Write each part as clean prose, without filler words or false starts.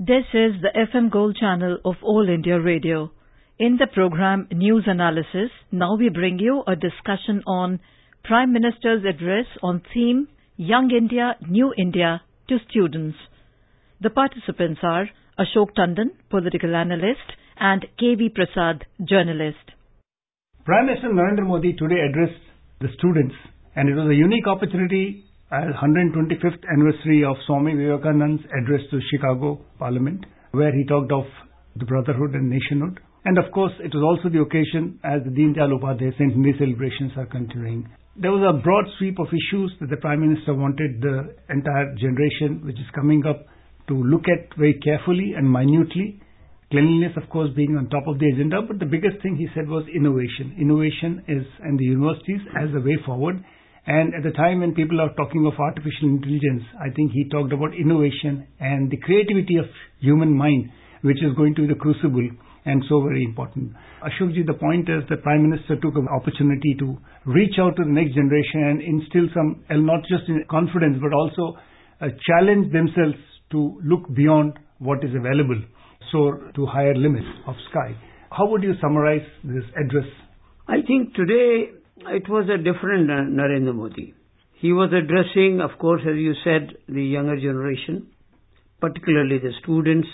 This is the FM Gold channel of All India Radio. In the program News Analysis, now we bring you a discussion on Prime Minister's address on theme Young India, New India to students. The participants are Ashok Tandon, political analyst, and K.V. Prasad, journalist. Prime Minister Narendra Modi today addressed the students, and it was a unique opportunity as 125th anniversary of Swami Vivekananda's address to Chicago Parliament, where he talked of the brotherhood and nationhood. And of course, it was also the occasion as the Deen Dayal Upadhyay centenary celebrations are continuing. There was a broad sweep of issues that the Prime Minister wanted the entire generation which is coming up to look at very carefully and minutely. Cleanliness, of course, being on top of the agenda, but the biggest thing he said was innovation. Innovation is in the universities as the way forward. And at the time when people are talking of artificial intelligence, I think he talked about innovation and the creativity of human mind, which is going to be the crucible and so very important. Ashokji, the point is the Prime Minister took an opportunity to reach out to the next generation and instill some, not just in confidence, but also challenge themselves to look beyond what is available, soar to higher limits of sky. How would you summarize this address? I think today it was a different Narendra Modi. He was addressing, of course, as you said, the younger generation, particularly the students.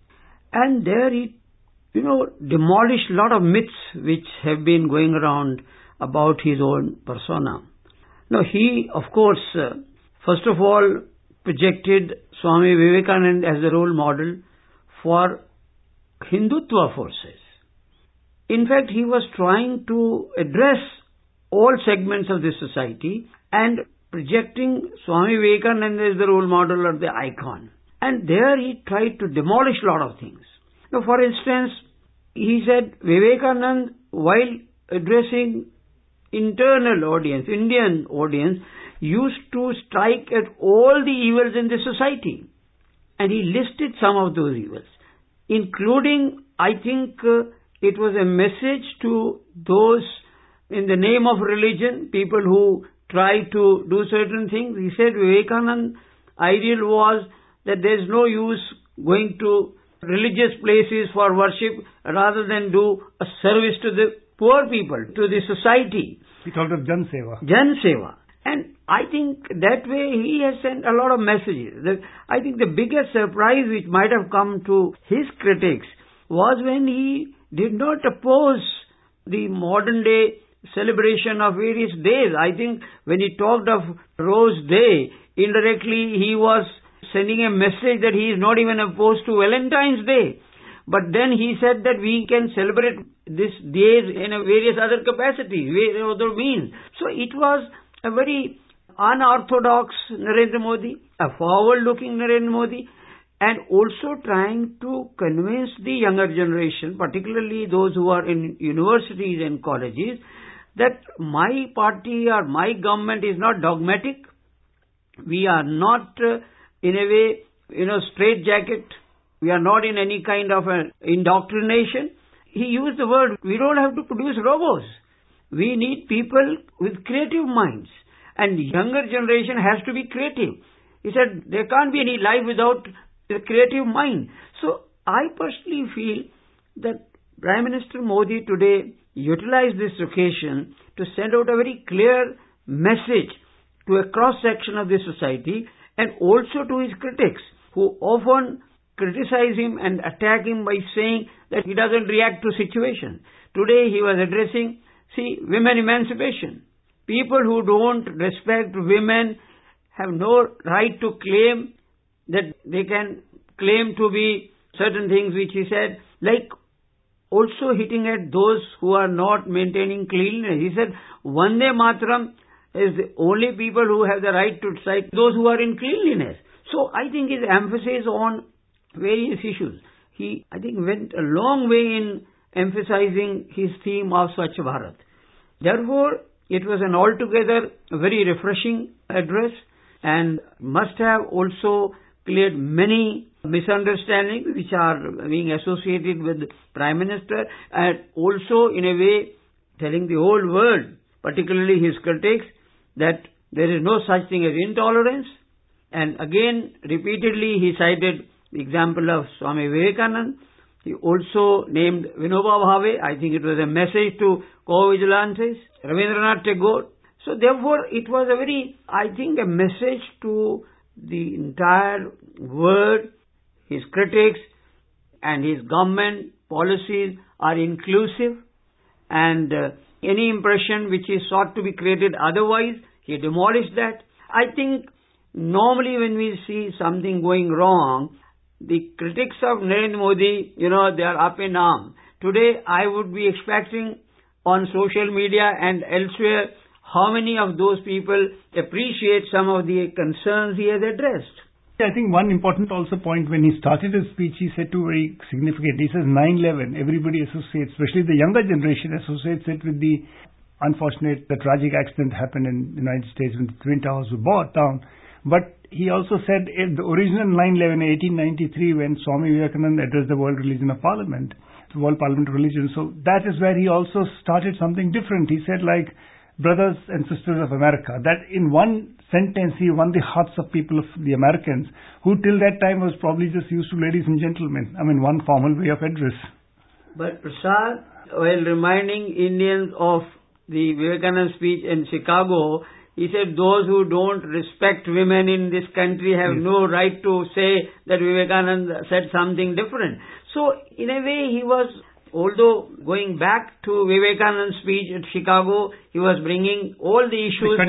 And there he, demolished a lot of myths which have been going around about his own persona. Now, he, of course, first of all, projected Swami Vivekananda as the role model for Hindutva forces. In fact, he was trying to address all segments of the society and projecting Swami Vivekananda as the role model or the icon. And there he tried to demolish a lot of things. Now, for instance, he said Vivekananda, while addressing internal audience, Indian audience, used to strike at all the evils in the society. And he listed some of those evils, including, I think, it was a message to those in the name of religion, people who try to do certain things. He said Vivekananda's ideal was that there is no use going to religious places for worship rather than do a service to the poor people, to the society. He talked of Jan Seva. Jan Seva. And I think that way he has sent a lot of messages. I think the biggest surprise which might have come to his critics was when he did not oppose the modern day celebration of various days. I think when he talked of Rose Day, indirectly he was sending a message that he is not even opposed to Valentine's Day. But then he said that we can celebrate this days in a various other capacities, other means. So it was a very unorthodox Narendra Modi, a forward-looking Narendra Modi, and also trying to convince the younger generation, particularly those who are in universities and colleges, that my party or my government is not dogmatic. We are not in a way, straitjacket. We are not in any kind of an indoctrination. He used the word, we don't have to produce robots. We need people with creative minds. And younger generation has to be creative. He said, there can't be any life without a creative mind. So I personally feel that Prime Minister Modi today utilized this occasion to send out a very clear message to a cross-section of the society and also to his critics who often criticize him and attack him by saying that he doesn't react to situations. Today he was addressing, women emancipation. People who don't respect women have no right to claim that they can claim to be certain things which he said, like also hitting at those who are not maintaining cleanliness. He said, Vande Mataram is the only people who have the right to cite those who are in cleanliness. So I think his emphasis on various issues, he, I think, went a long way in emphasizing his theme of Swachh Bharat. Therefore, it was an altogether very refreshing address and must have also cleared many misunderstandings which are being associated with the Prime Minister, and also in a way telling the whole world, particularly his critics, that there is no such thing as intolerance. And again, repeatedly he cited the example of Swami Vivekananda. He also named Vinoba Bhave. I think it was a message to co-vigilantes. Rabindranath Tagore. So therefore, it was a very, I think, a message to the entire world. His critics and his government policies are inclusive, and any impression which is sought to be created otherwise, he demolished that. I think normally when we see something going wrong, the critics of Narendra Modi, they are up in arms. Today, I would be expecting on social media and elsewhere how many of those people appreciate some of the concerns he has addressed. I think one important also point when he started his speech, he said two very significant. He says 9/11, everybody associates, especially the younger generation associates it with the the tragic accident happened in the United States when the Twin Towers were brought down. But he also said the original 9/11 in 1893 when Swami Vivekananda addressed the World Religion of Parliament, the World Parliament of Religion. So that is where he also started something different. He said like, brothers and sisters of America, that in one sentence he won the hearts of people of the Americans, who till that time was probably just used to ladies and gentlemen. I mean, one formal way of address. But Prasad, while reminding Indians of the Vivekananda speech in Chicago, he said those who don't respect women in this country have no right to say that Vivekananda said something different. So, in a way, he was, although going back to Vivekananda's speech at Chicago, he was bringing all the issues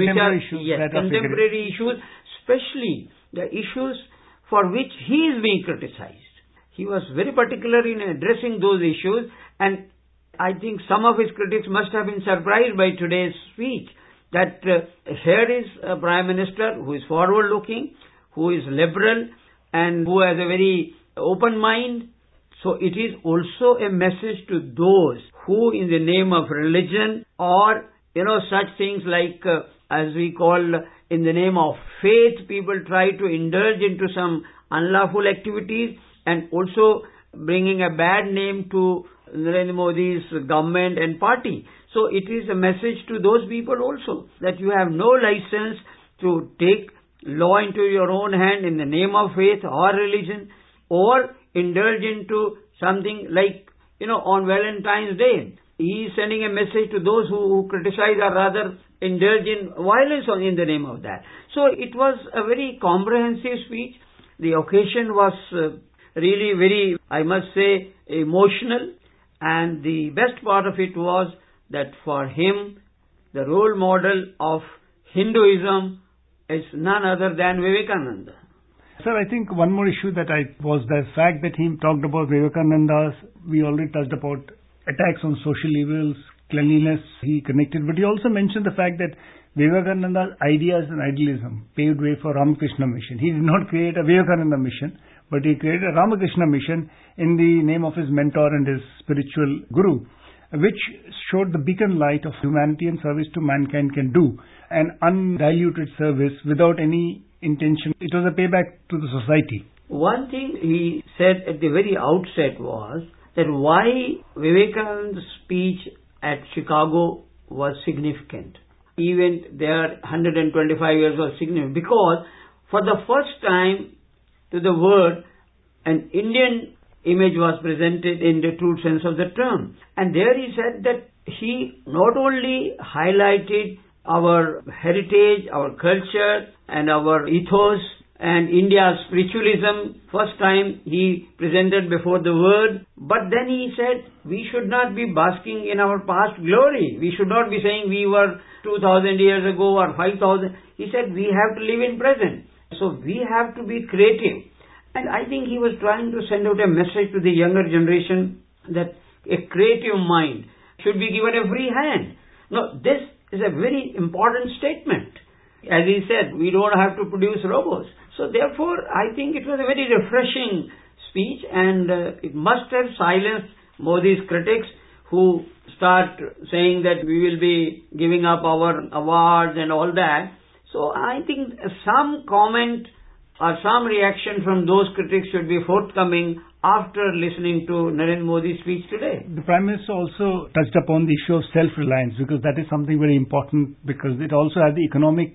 contemporary issues, especially the issues for which he is being criticized. He was very particular in addressing those issues, and I think some of his critics must have been surprised by today's speech, that here is a Prime Minister who is forward-looking, who is liberal, and who has a very open mind. So it is also a message to those who in the name of religion or, such things like, as we call, in the name of faith, people try to indulge into some unlawful activities and also bringing a bad name to Narendra Modi's government and party. So it is a message to those people also that you have no license to take law into your own hand in the name of faith or religion, or indulge into something like, on Valentine's Day. He is sending a message to those who criticize or rather indulge in violence in the name of that. So it was a very comprehensive speech. The occasion was really very, I must say, emotional. And the best part of it was that for him, the role model of Hinduism is none other than Vivekananda. Sir, I think one more issue that was the fact that he talked about Vivekananda's, we already touched about attacks on social evils, cleanliness, he connected, but he also mentioned the fact that Vivekananda's ideas and idealism paved way for Ramakrishna Mission. He did not create a Vivekananda mission, but he created a Ramakrishna Mission in the name of his mentor and his spiritual guru, which showed the beacon light of humanity and service to mankind can do, an undiluted service without any intention. It was a payback to the society. One thing he said at the very outset was that why Vivekananda's speech at Chicago was significant. Even their 125 years was significant because for the first time to the world, an Indian image was presented in the true sense of the term. And there he said that he not only highlighted our heritage, our culture, and our ethos, and India's spiritualism, first time he presented before the world. But then he said, we should not be basking in our past glory. We should not be saying we were 2,000 years ago or 5,000. He said, we have to live in present. So we have to be creative. And I think he was trying to send out a message to the younger generation that a creative mind should be given a free hand. Now, this is a very important statement. As he said, we don't have to produce robots. So therefore, I think it was a very refreshing speech, and it must have silenced Modi's critics who start saying that we will be giving up our awards and all that. So I think some comment or some reaction from those critics should be forthcoming after listening to Narendra Modi's speech today. The Prime Minister also touched upon the issue of self-reliance, because that is something very important, because it also has the economic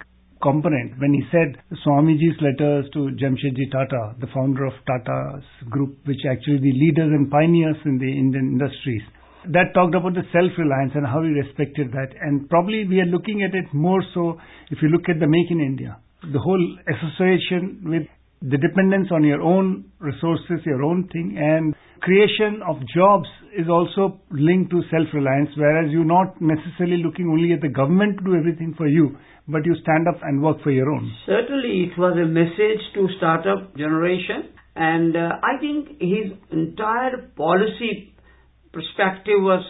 component when he said Swamiji's letters to Jamshedji Tata, the founder of Tata's group, which actually the leaders and pioneers in the Indian industries. That talked about the self-reliance and how he respected that. And probably we are looking at it more so if you look at the Make in India. The whole association with the dependence on your own resources, your own thing, and creation of jobs is also linked to self-reliance, whereas you're not necessarily looking only at the government to do everything for you, but you stand up and work for your own. Certainly, it was a message to startup generation, and I think his entire policy perspective was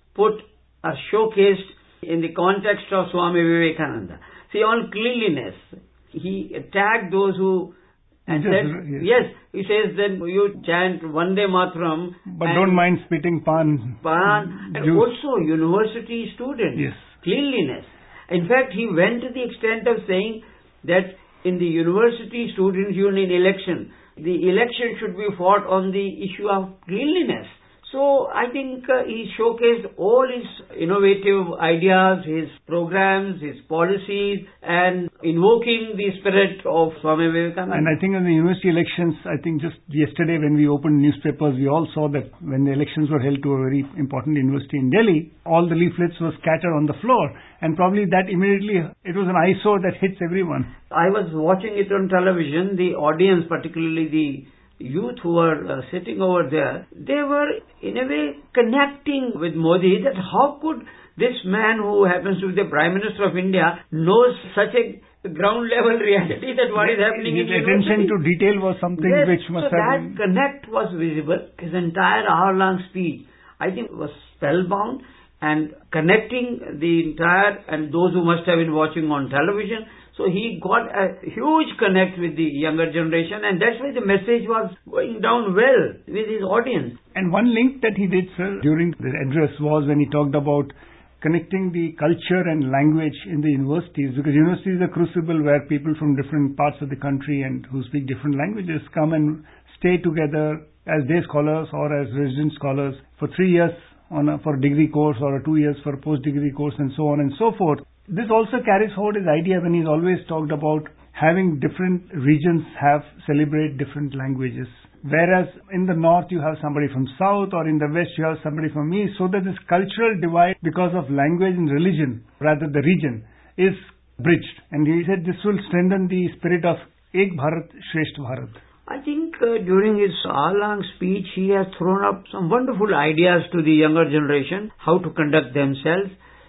showcased in the context of Swami Vivekananda. See, on cleanliness, he attacked those who and said, yes, he says then you chant Vande Mataram. But don't mind spitting pan. And also university students. Yes. Cleanliness. In fact, he went to the extent of saying that in the university students union election, the election should be fought on the issue of cleanliness. So I think he showcased all his innovative ideas, his programs, his policies, and invoking the spirit of Swami Vivekananda. And I think in the university elections, I think just yesterday when we opened newspapers, we all saw that when the elections were held to a very important university in Delhi, all the leaflets were scattered on the floor. And probably that immediately, it was an eyesore that hits everyone. I was watching it on television. The audience, particularly the youth who were sitting over there, they were in a way connecting with Modi, that how could this man who happens to be the Prime Minister of India knows such a ground level reality that what is happening in the attention to detail was something which must have that connect was visible. His entire hour-long speech, I think, was spellbound and connecting the entire, and those who must have been watching on television. So he got a huge connect with the younger generation, and that's why the message was going down well with his audience. And one link that he did, sir, during the address was when he talked about connecting the culture and language in the universities, because universities are a crucible where people from different parts of the country and who speak different languages come and stay together as day scholars or as resident scholars for 3 years for a degree course or 2 years for a post-degree course and so on and so forth. This also carries forward his idea when he's always talked about having different regions celebrate different languages. Whereas in the north you have somebody from south, or in the west you have somebody from east, so that this cultural divide because of language and religion, rather the region, is bridged. And he said this will strengthen the spirit of Ek Bharat, Shresth Bharat. I think during his hour-long speech he has thrown up some wonderful ideas to the younger generation, how to conduct themselves.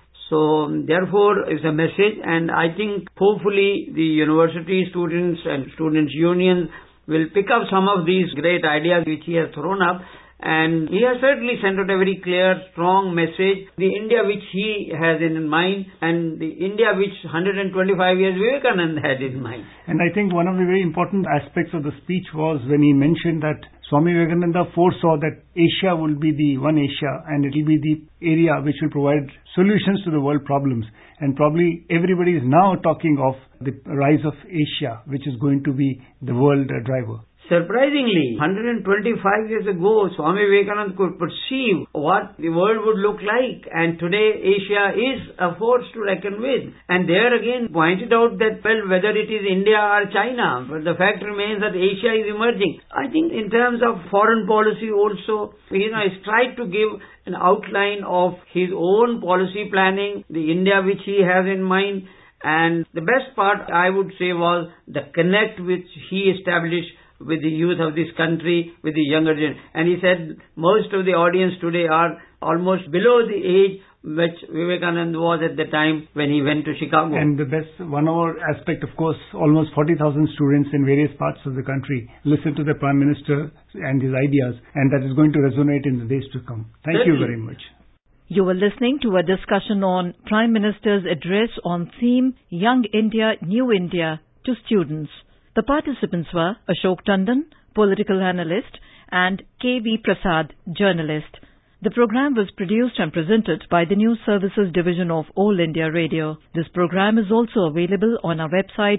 So therefore it's a message, and I think hopefully the university students and students' unions will pick up some of these great ideas which he has thrown up, and he has certainly sent out a very clear, strong message, the India which he has in mind and the India which 125 years Vivekananda had in mind. And I think one of the very important aspects of the speech was when he mentioned that Swami Vivekananda foresaw that Asia will be the one Asia, and it will be the area which will provide solutions to the world problems. And probably everybody is now talking of the rise of Asia, which is going to be the world driver. Surprisingly, 125 years ago, Swami Vivekananda could perceive what the world would look like, and today Asia is a force to reckon with. And there again pointed out that, well, whether it is India or China, but the fact remains that Asia is emerging. I think in terms of foreign policy also, he's tried to give an outline of his own policy planning, the India which he has in mind, and the best part, I would say, was the connect which he established with the youth of this country, with the younger generation. And he said most of the audience today are almost below the age which Vivekananda was at the time when he went to Chicago. And the best one-hour aspect, of course, almost 40,000 students in various parts of the country listen to the Prime Minister and his ideas, and that is going to resonate in the days to come. Thank you very much. You were listening to a discussion on Prime Minister's address on theme Young India, New India to students. The participants were Ashok Tandon, political analyst, and K.V. Prasad, journalist. The program was produced and presented by the News Services Division of All India Radio. This program is also available on our website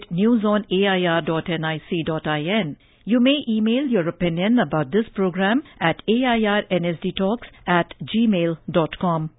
newsonair.nic.in. You may email your opinion about this program at airnsdtalks@gmail.com.